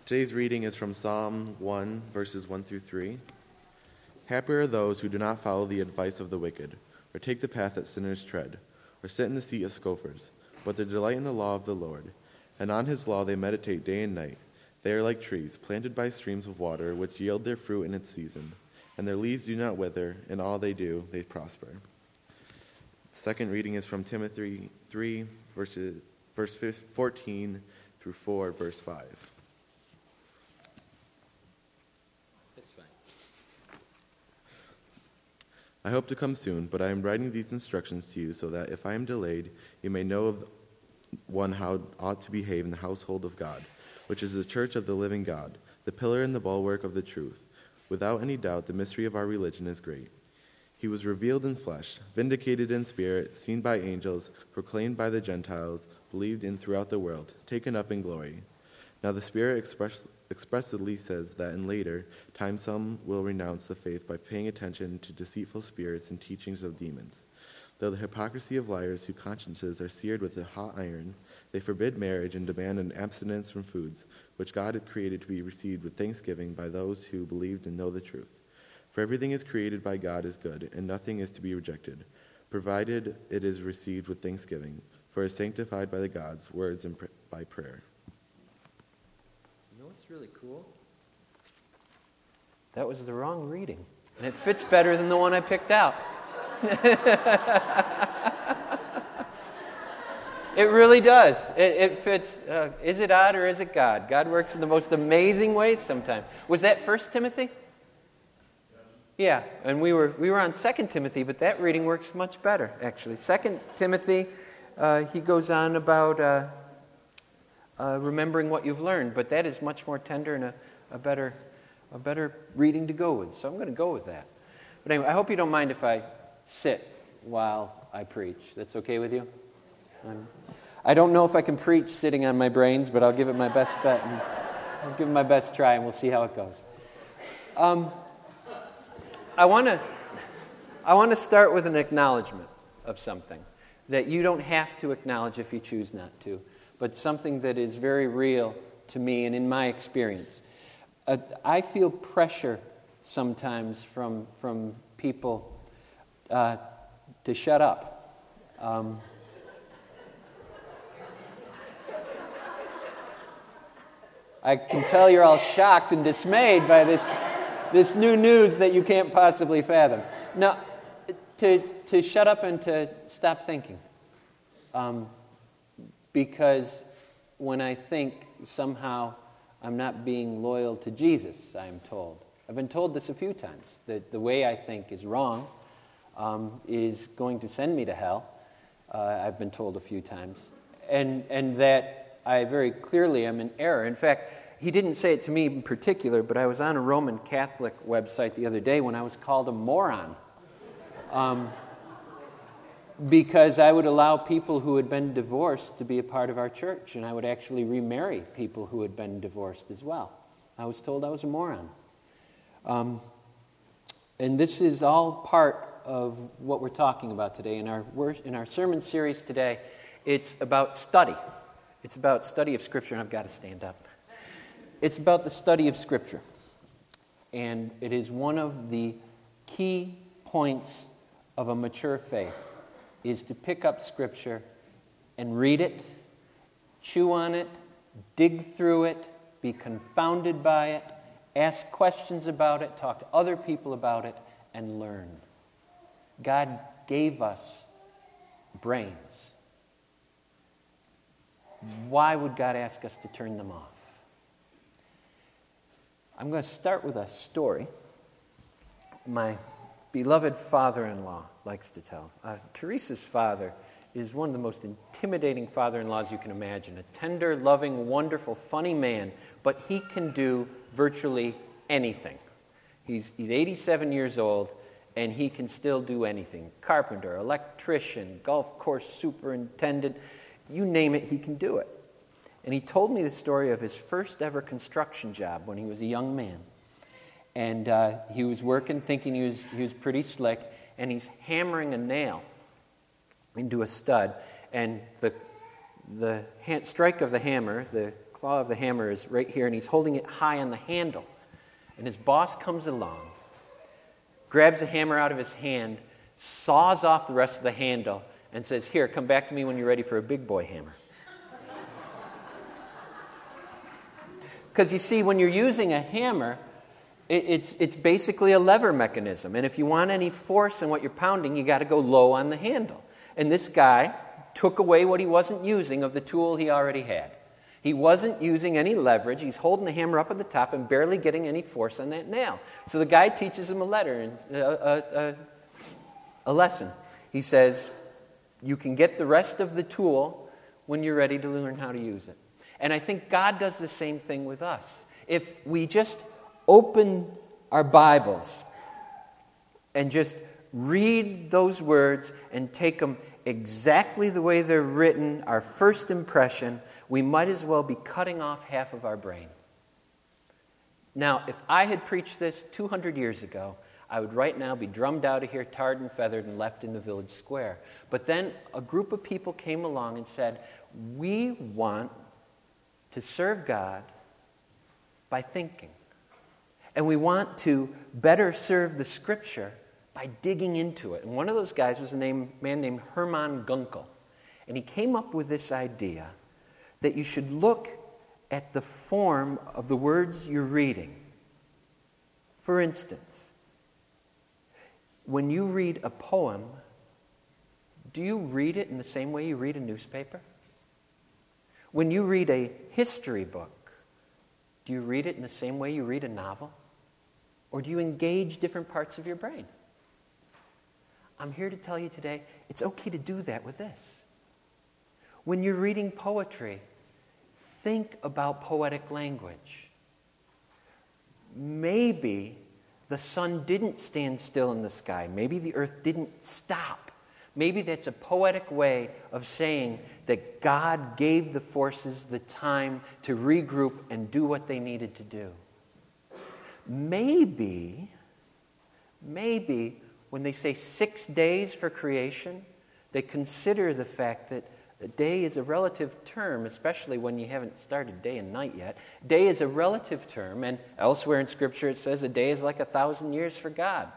Today's reading is from Psalm 1, verses 1 through 3. Happy are those who do not follow the advice of the wicked, or take the path that sinners tread, or sit in the seat of scoffers, but they delight in the law of the Lord, and on his law they meditate day and night. They are like trees planted by streams of water, which yield their fruit in its season, and their leaves do not wither. In all they do, they prosper. The second reading is from Timothy 3, verse 14 through 4, verse 5. That's fine. I hope to come soon, but I am writing these instructions to you so that if I am delayed, you may know of one how ought to behave in the household of God, which is the church of the living God, the pillar and the bulwark of the truth. Without any doubt, the mystery of our religion is great. He was revealed in flesh, vindicated in spirit, seen by angels, proclaimed by the Gentiles, believed in throughout the world, taken up in glory. Now the Spirit expressly says that in later times some will renounce the faith by paying attention to deceitful spirits and teachings of demons. Though the hypocrisy of liars whose consciences are seared with a hot iron, they forbid marriage and demand an abstinence from foods, which God had created to be received with thanksgiving by those who believed and know the truth. For everything is created by God is good, and nothing is to be rejected, provided it is received with thanksgiving, for it is sanctified by the God's words and by prayer. You know what's really cool? That was the wrong reading, and it fits better than the one I picked out. It really does. It fits. Is it odd or is it God? God works in the most amazing ways sometimes. Was that 1 Timothy? Yeah, and we were on 2 Timothy, but that reading works much better, actually. 2 Timothy, he goes on about remembering what you've learned, but that is much more tender and a better reading to go with. So I'm going to go with that. But anyway, I hope you don't mind if I sit while I preach. That's okay with you? I don't know if I can preach sitting on my brains, but I'll give it my best bet. And I'll give it my best try, and we'll see how it goes. I want to start with an acknowledgement of something that you don't have to acknowledge if you choose not to, but something that is very real to me and in my experience. I feel pressure sometimes from people to shut up. I can tell you're all shocked and dismayed by this new news that you can't possibly fathom. No, to shut up and to stop thinking. Because when I think, somehow I'm not being loyal to Jesus, I'm told. I've been told this a few times, that the way I think is wrong, is going to send me to hell. I've been told a few times. And that I very clearly am in error. In fact, he didn't say it to me in particular, but I was on a Roman Catholic website the other day when I was called a moron. Because I would allow people who had been divorced to be a part of our church, and I would actually remarry people who had been divorced as well. I was told I was a moron. And this is all part of what we're talking about today. In our sermon series today, it's about study. It's about study of Scripture, and I've got to stand up. It's about the study of Scripture. And it is one of the key points of a mature faith, is to pick up Scripture and read it, chew on it, dig through it, be confounded by it, ask questions about it, talk to other people about it, and learn. God gave us brains. Why would God ask us to turn them off? I'm going to start with a story my beloved father-in-law likes to tell. Teresa's father is one of the most intimidating father-in-laws you can imagine. A tender, loving, wonderful, funny man, but he can do virtually anything. He's 87 years old, and he can still do anything. Carpenter, electrician, golf course superintendent, you name it, he can do it. And he told me the story of his first ever construction job when he was a young man. And he was working, thinking he was pretty slick, and he's hammering a nail into a stud. And the strike of the hammer, the claw of the hammer is right here, and he's holding it high on the handle. And his boss comes along, grabs the hammer out of his hand, saws off the rest of the handle, and says, "Here, come back to me when you're ready for a big boy hammer." Because you see, when you're using a hammer, it's basically a lever mechanism. And if you want any force in what you're pounding, you got to go low on the handle. And this guy took away what he wasn't using of the tool he already had. He wasn't using any leverage. He's holding the hammer up at the top and barely getting any force on that nail. So the guy teaches him a lesson. He says, you can get the rest of the tool when you're ready to learn how to use it. And I think God does the same thing with us. If we just open our Bibles and just read those words and take them exactly the way they're written, our first impression, we might as well be cutting off half of our brain. Now, if I had preached this 200 years ago, I would right now be drummed out of here, tarred and feathered, and left in the village square. But then a group of people came along and said, we want to serve God by thinking. And we want to better serve the Scripture by digging into it. And one of those guys was a man named Hermann Gunkel. And he came up with this idea that you should look at the form of the words you're reading. For instance, when you read a poem, do you read it in the same way you read a newspaper? When you read a history book, do you read it in the same way you read a novel? Or do you engage different parts of your brain? I'm here to tell you today, it's okay to do that with this. When you're reading poetry, think about poetic language. Maybe the sun didn't stand still in the sky. Maybe the earth didn't stop. Maybe that's a poetic way of saying that God gave the forces the time to regroup and do what they needed to do. Maybe when they say 6 days for creation, they consider the fact that a day is a relative term, especially when you haven't started day and night yet. Day is a relative term, and elsewhere in Scripture it says a day is like 1,000 years for God.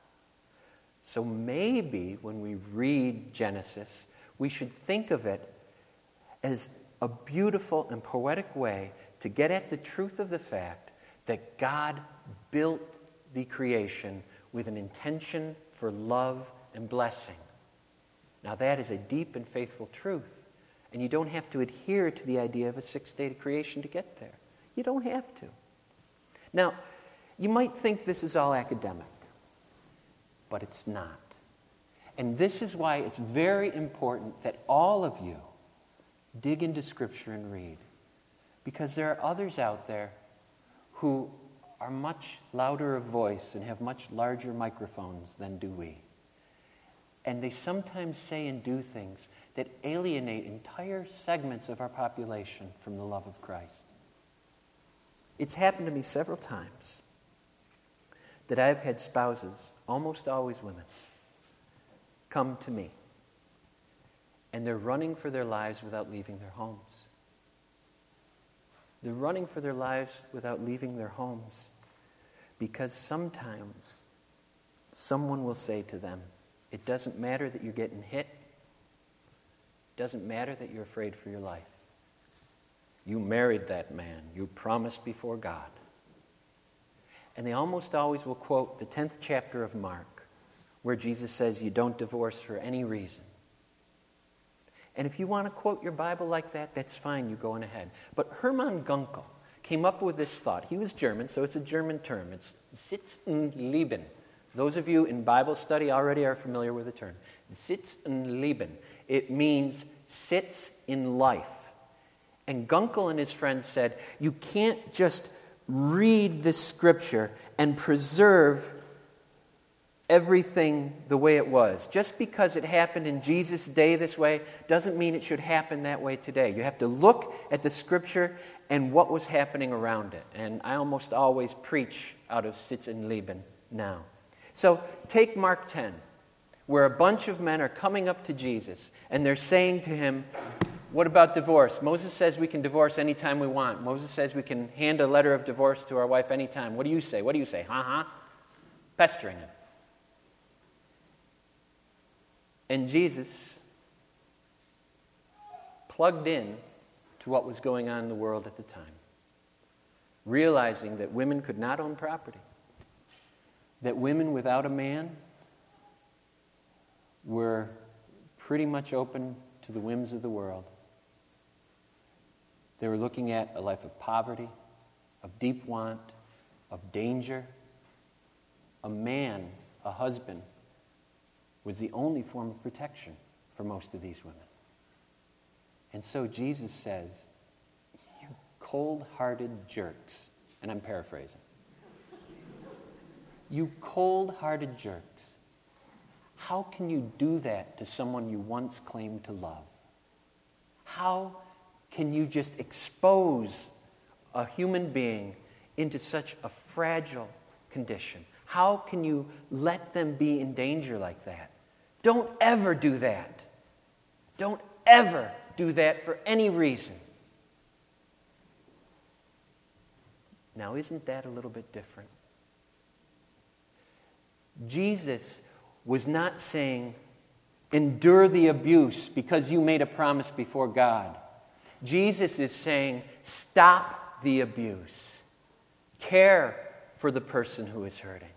So maybe when we read Genesis, we should think of it as a beautiful and poetic way to get at the truth of the fact that God built the creation with an intention for love and blessing. Now that is a deep and faithful truth, and you don't have to adhere to the idea of a 6-day creation to get there. You don't have to. Now, you might think this is all academic, but it's not. And this is why it's very important that all of you dig into Scripture and read, because there are others out there who are much louder of voice and have much larger microphones than do we. And they sometimes say and do things that alienate entire segments of our population from the love of Christ. It's happened to me several times that I've had spouses, almost always women, come to me, and they're running for their lives without leaving their homes. They're running for their lives without leaving their homes because sometimes someone will say to them, it doesn't matter that you're getting hit. It doesn't matter that you're afraid for your life. You married that man. You promised before God. And they almost always will quote the 10th chapter of Mark, where Jesus says you don't divorce for any reason. And if you want to quote your Bible like that, that's fine, you go on ahead. But Hermann Gunkel came up with this thought. He was German, so it's a German term. It's Sitzenleben. Those of you in Bible study already are familiar with the term. Sitzenleben. It means sits in life. And Gunkel and his friends said, you can't just read this Scripture and preserve everything the way it was. Just because it happened in Jesus' day this way doesn't mean it should happen that way today. You have to look at the Scripture and what was happening around it. And I almost always preach out of Sitzenleben now. So take Mark 10, where a bunch of men are coming up to Jesus and they're saying to him, What about divorce? Moses says we can divorce anytime we want. Moses says we can hand a letter of divorce to our wife anytime. What do you say? What do you say? Pestering him. And Jesus plugged in to what was going on in the world at the time, realizing that women could not own property, that women without a man were pretty much open to the whims of the world. They were looking at a life of poverty, of deep want, of danger. A man, a husband, was the only form of protection for most of these women. And so Jesus says, "You cold-hearted jerks," and I'm paraphrasing. "You cold-hearted jerks. How can you do that to someone you once claimed to love? How can you just expose a human being into such a fragile condition? How can you let them be in danger like that? Don't ever do that. Don't ever do that for any reason." Now, isn't that a little bit different? Jesus was not saying, endure the abuse because you made a promise before God. Jesus is saying, stop the abuse. Care for the person who is hurting.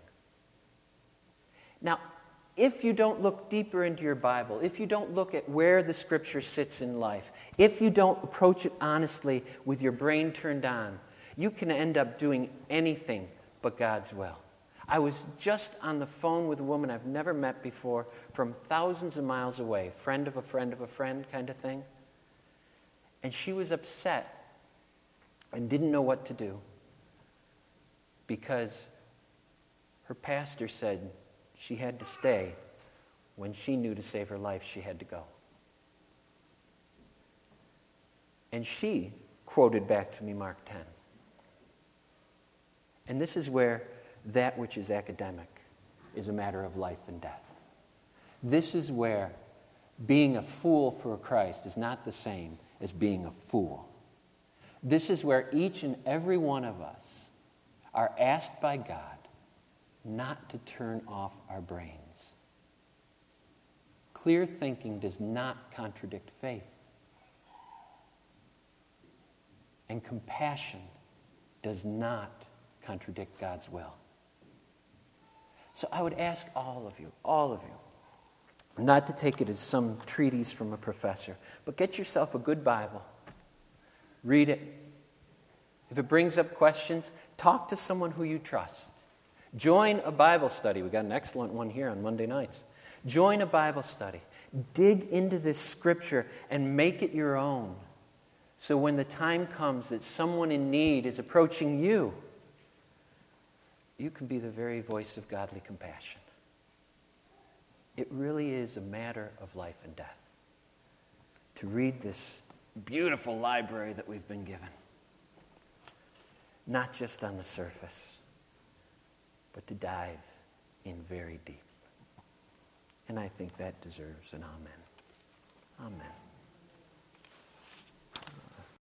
Now, if you don't look deeper into your Bible, if you don't look at where the Scripture sits in life, if you don't approach it honestly with your brain turned on, you can end up doing anything but God's will. I was just on the phone with a woman I've never met before from thousands of miles away, friend of a friend of a friend kind of thing. And she was upset and didn't know what to do because her pastor said she had to stay when she knew to save her life she had to go. And she quoted back to me Mark 10. And this is where that which is academic is a matter of life and death. This is where being a fool for Christ is not the same as being a fool. This is where each and every one of us are asked by God not to turn off our brains. Clear thinking does not contradict faith. And compassion does not contradict God's will. So I would ask all of you, not to take it as some treatise from a professor, but get yourself a good Bible. Read it. If it brings up questions, talk to someone who you trust. Join a Bible study. We've got an excellent one here on Monday nights. Join a Bible study. Dig into this Scripture and make it your own. So when the time comes that someone in need is approaching you, you can be the very voice of godly compassion. It really is a matter of life and death to read this beautiful library that we've been given. Not just on the surface, but to dive in very deep. And I think that deserves an amen. Amen.